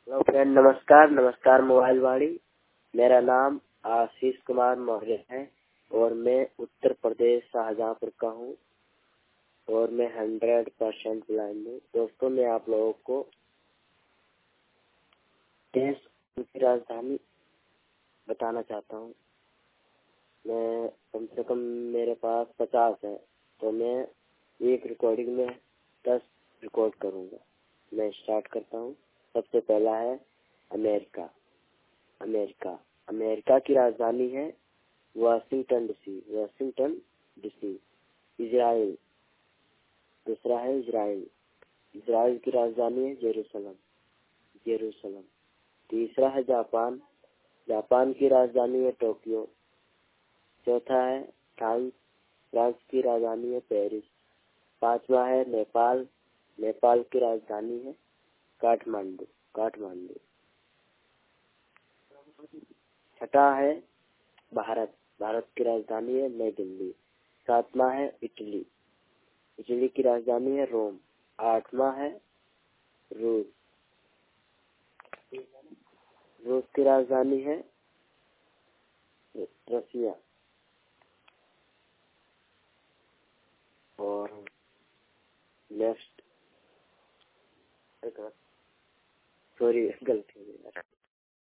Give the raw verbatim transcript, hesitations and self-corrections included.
Hello friend, नमस्कार नमस्कार mobile वाणी। मेरा नाम आशीष कुमार मौर्य है और मैं उत्तर प्रदेश शाहजहांपुर का हूँ और मैं हंड्रेड परसेंट ब्लाइंड हूँ। दोस्तों, मैं आप लोगों को देश की राजधानी बताना चाहता हूँ। मैं कम से कम मेरे पास पचास है, तो मैं एक रिकॉर्डिंग में दस रिकॉर्ड करूँगा। मैं स्टार्ट करता हूँ। सबसे पहला है अमेरिका। अमेरिका अमेरिका की राजधानी है Washington DC. Washington DC. Israel. दूसरा है इजराइल। इजराइल की राजधानी है जेरूसलम। जेरूसलम। तीसरा है जापान। जापान की राजधानी है टोक्यो। चौथा है फ्रांस। फ्रांस की राजधानी है पेरिस। पांचवा है नेपाल। नेपाल की राजधानी है काठमांडू। काठमांडू। छठा है भारत। भारत की राजधानी है नई दिल्ली। सातवां है इटली। इटली की राजधानी है रोम। आठवां है रूस। रूस की राजधानी है रसिया। और नेक्स्ट सॉरी गलती